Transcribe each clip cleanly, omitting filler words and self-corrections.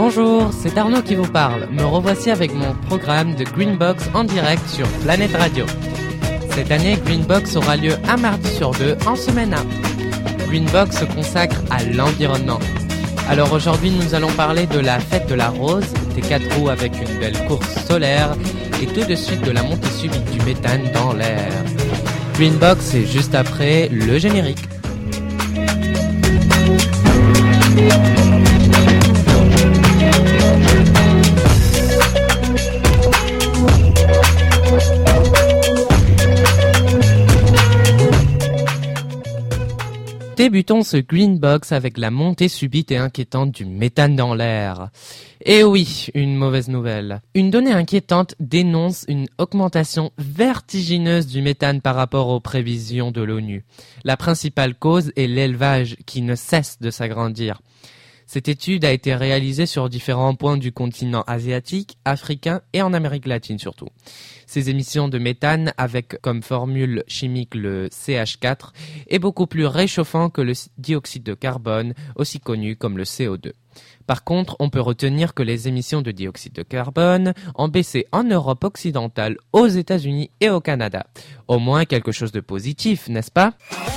Bonjour, c'est Arnaud qui vous parle. Me revoici avec mon programme de Greenbox en direct sur Planète Radio. Cette année, Greenbox aura lieu un mardi sur deux en semaine 1. Greenbox se consacre à l'environnement. Alors aujourd'hui, nous allons parler de la fête de la rose, des 4 roues avec une belle course solaire et tout de suite de la montée subite du méthane dans l'air. Greenbox, c'est juste après le générique. Débutons ce Greenbox avec la montée subite et inquiétante du méthane dans l'air. Et oui, une mauvaise nouvelle. Une donnée inquiétante dénonce une augmentation vertigineuse du méthane par rapport aux prévisions de l'ONU. La principale cause est l'élevage qui ne cesse de s'agrandir. Cette étude a été réalisée sur différents points du continent asiatique, africain et en Amérique latine surtout. Ces émissions de méthane, avec comme formule chimique le CH4, est beaucoup plus réchauffant que le dioxyde de carbone, aussi connu comme le CO2. Par contre, on peut retenir que les émissions de dioxyde de carbone ont baissé en Europe occidentale, aux États-Unis et au Canada. Au moins quelque chose de positif, n'est-ce pas ?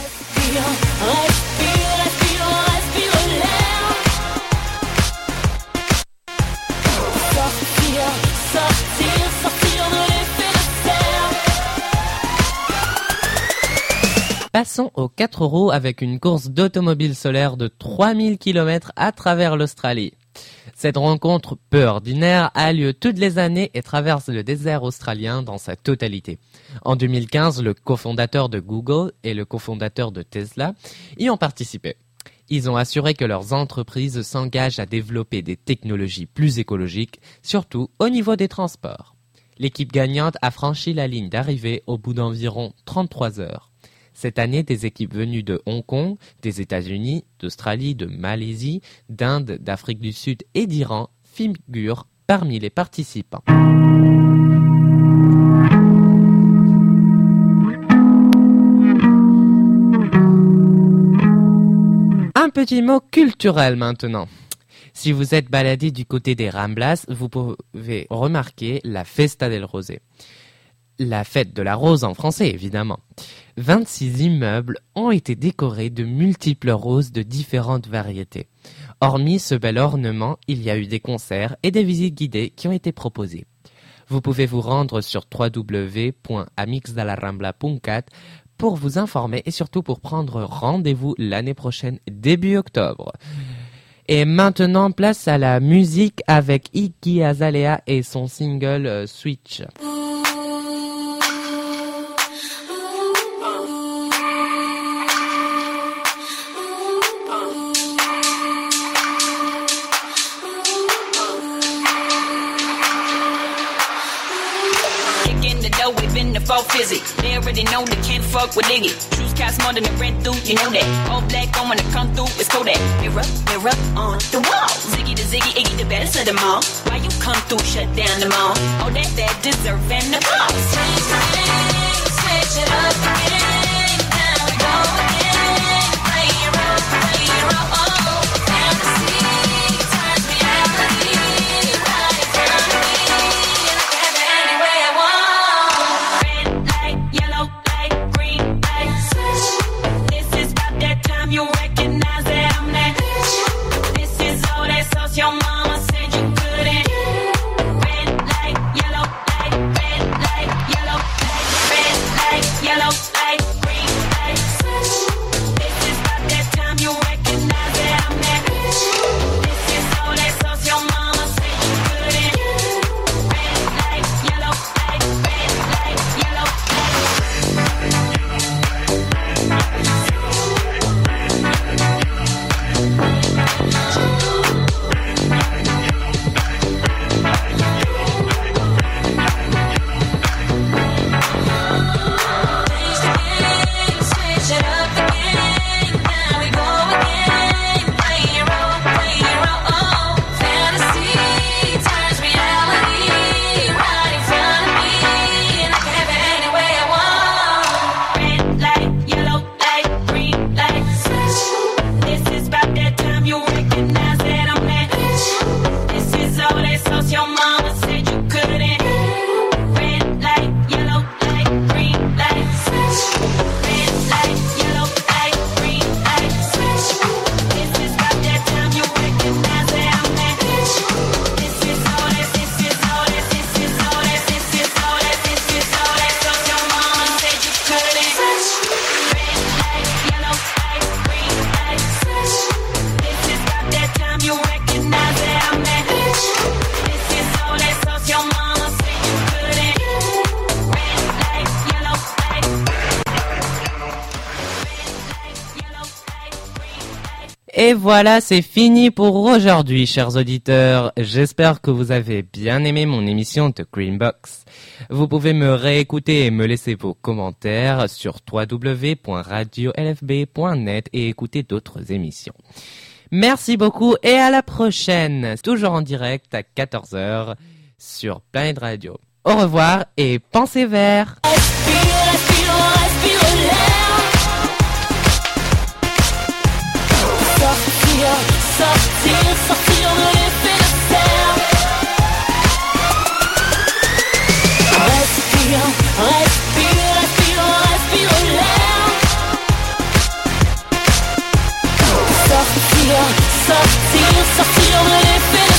Passons aux 4 roues avec une course d'automobile solaire de 3000 km à travers l'Australie. Cette rencontre peu ordinaire a lieu toutes les années et traverse le désert australien dans sa totalité. En 2015, le cofondateur de Google et le cofondateur de Tesla y ont participé. Ils ont assuré que leurs entreprises s'engagent à développer des technologies plus écologiques, surtout au niveau des transports. L'équipe gagnante a franchi la ligne d'arrivée au bout d'environ 33 heures. Cette année, des équipes venues de Hong Kong, des États-Unis, d'Australie, de Malaisie, d'Inde, d'Afrique du Sud et d'Iran figurent parmi les participants. Un petit mot culturel maintenant. Si vous êtes baladé du côté des Ramblas, vous pouvez remarquer la Festa del Rosé. La fête de la rose en français, évidemment. 26 immeubles ont été décorés de multiples roses de différentes variétés. Hormis ce bel ornement, il y a eu des concerts et des visites guidées qui ont été proposées. Vous pouvez vous rendre sur www.amixdalarambla.cat pour vous informer et surtout pour prendre rendez-vous l'année prochaine, début octobre. Et maintenant, place à la musique avec Iggy Azalea et son single Switch. Fizzy. They already know they can't fuck with Iggy. Shoes cost more than the rent through, you know that. All black on when I come through, it's Kodak. Mirror, mirror on the wall. Ziggy the Ziggy, Iggy the baddest of them all. Why you come through, shut down the mall? Oh, that deserve and the call. Switch it up, again. Now we go again. Play your role, play your role. Oh, fantasy turns reality. Right in front of me, and I can have it any way I want. You recognize that I'm that bitch. This is all that sauce your mama said you couldn't. Red light, yellow light, red light, yellow light, red light, yellow light, Et voilà, c'est fini pour aujourd'hui, chers auditeurs. J'espère que vous avez bien aimé mon émission de Greenbox. Vous pouvez me réécouter et me laisser vos commentaires sur www.radiolfb.net et écouter d'autres émissions. Merci beaucoup et à la prochaine, toujours en direct à 14h sur Planet Radio. Au revoir et pensez vert. Sortir de l'effet de serre. Respire l'air. Sortir de l'effet de serre.